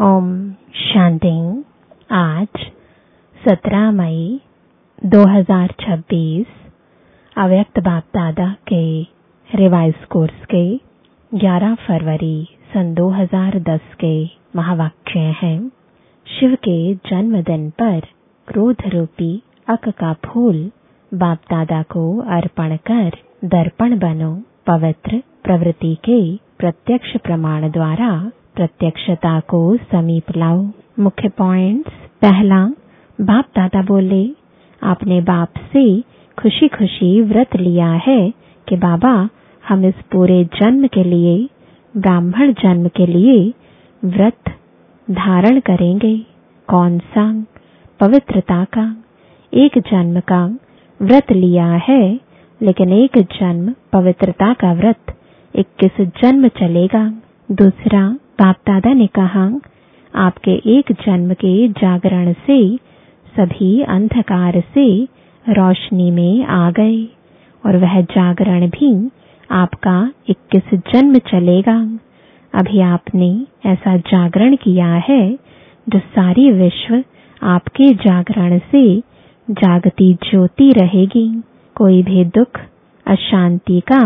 ओम शांति। आज 17 मई 2026 अव्यक्त बाप दादा के रिवाइज कोर्स के 11 फरवरी सन 2010 के महावाक्य हैं। शिव के जन्मदिन पर क्रोध रूपी अक का फूल बाप दादा को अर्पण कर दर्पण बनो। पवित्र प्रवृत्ति के प्रत्यक्ष प्रमाण द्वारा प्रत्यक्षता को समीप लाओ। मुख्य पॉइंट्स। पहला, बाप दादा बोले, आपने बाप से खुशी खुशी व्रत लिया है कि बाबा हम इस पूरे जन्म के लिए, ब्राह्मण जन्म के लिए व्रत धारण करेंगे। कौन सा? पवित्रता का। एक जन्म का व्रत लिया है, लेकिन एक जन्म पवित्रता का व्रत 21 जन्म चलेगा। दूसरा, बाप दादा ने कहा, आपके एक जन्म के जागरण से सभी अंधकार से रोशनी में आ गए और वह जागरण भी आपका 21 जन्म चलेगा। अभी आपने ऐसा जागरण किया है जो सारी विश्व आपके जागरण से जागती ज्योति रहेगी। कोई भी दुख, अशांति का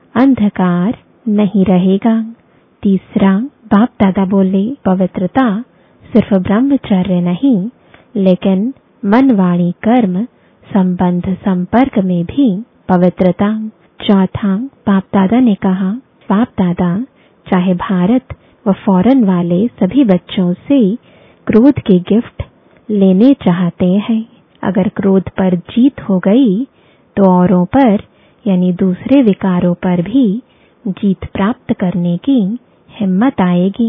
अंधकार नहीं रहेगा। तीसरा, बाप दादा बोले, पवित्रता सिर्फ ब्रह्मचर्य नहीं, लेकिन मन, वाणी, कर्म, संबंध, संपर्क में भी पवित्रता। चौथा, बाप दादा ने कहा, बाप दादा चाहे भारत व फॉरेन वाले सभी बच्चों से क्रोध के गिफ्ट लेने चाहते हैं। अगर क्रोध पर जीत हो गई तो औरों पर यानी दूसरे विकारों पर भी जीत प्राप्त करने की हिम्मत आएगी।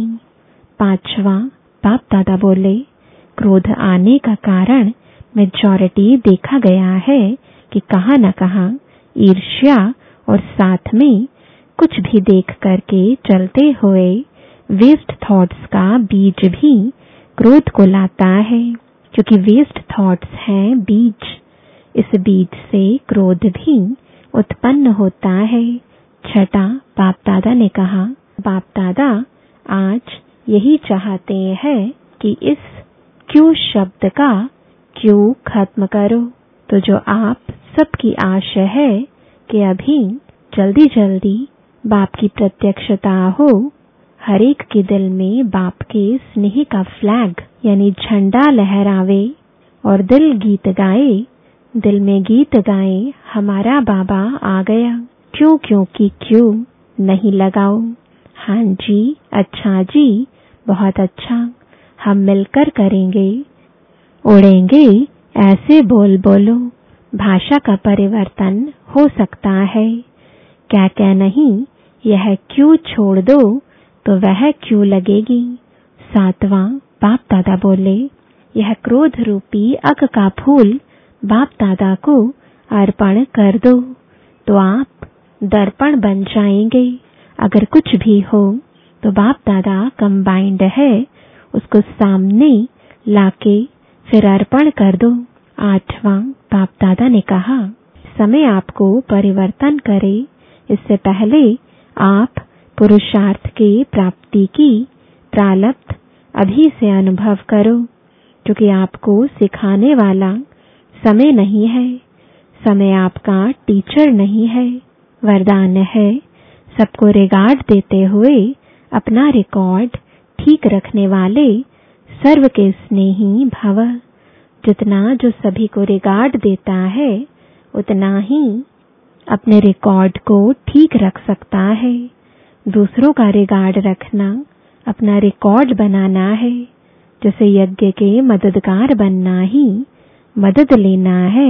पांचवा, बाप दादा बोले, क्रोध आने का कारण मेजॉरिटी देखा गया है कि कहां न कहां ईर्ष्या और साथ में कुछ भी देख करके चलते हुए वेस्ट थॉट्स का बीज भी क्रोध को लाता है, क्योंकि वेस्ट थॉट्स हैं बीज। इस बीज से क्रोध भी उत्पन्न होता है। छठा, बाप दादा ने कहा, बाप दादा आज यही चाहते हैं कि इस क्यों शब्द का क्यों खत्म करो। तो जो आप सबकी आशा है कि अभी जल्दी जल्दी बाप की प्रत्यक्षता हो, हर एक के दिल में बाप के स्नेह का फ्लैग यानी झंडा लहरावे और दिल गीत गाए, दिल में गीत गाए, हमारा बाबा आ गया। क्यों क्योंकि क्यों नहीं लगाओ। हाँ जी, अच्छा जी, बहुत अच्छा, हम मिलकर करेंगे, उड़ेंगे, ऐसे बोल बोलो। भाषा का परिवर्तन हो सकता है। क्या क्या नहीं, यह क्यों छोड़ दो तो वह क्यों लगेगी। सातवां, बाप दादा बोले, यह क्रोध रूपी अक का फूल बाप दादा को अर्पण कर दो तो आप दर्पण बन जाएंगे। अगर कुछ भी हो तो बाप दादा कंबाइंड है, उसको सामने लाके फिर अर्पण कर दो। आठवां, बाप दादा ने कहा, समय आपको परिवर्तन करे, इससे पहले आप पुरुषार्थ के प्राप्ति की प्रारब्ध अभी से अनुभव करो, क्योंकि आपको सिखाने वाला समय नहीं है। समय आपका टीचर नहीं है, वरदान है। सबको रिगार्ड देते हुए अपना रिकॉर्ड ठीक रखने वाले सर्व के स्नेही भव। जितना जो सभी को रिगार्ड देता है, उतना ही अपने रिकॉर्ड को ठीक रख सकता है। दूसरों का रिगार्ड रखना अपना रिकॉर्ड बनाना है। जैसे यज्ञ के मददगार बनना ही मदद लेना है,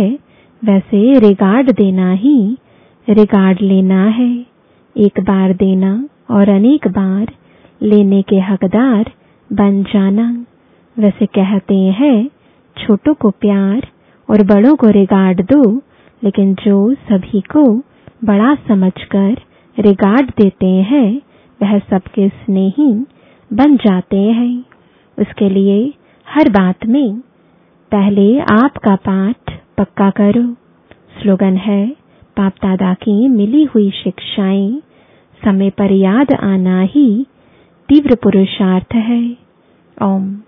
वैसे रिगार्ड देना ही रिगार्ड लेना है। एक बार देना और अनेक बार लेने के हकदार बन जाना। वैसे कहते हैं, छोटों को प्यार और बड़ों को रिगार्ड दो, लेकिन जो सभी को बड़ा समझकर रिगार्ड देते हैं, वह सबके स्नेही बन जाते हैं। उसके लिए हर बात में पहले आपका पाठ पक्का करो। स्लोगन है, बाप दादा की मिली हुई शिक्षाएं समय पर याद आना ही तीव्र पुरुषार्थ है। ओम।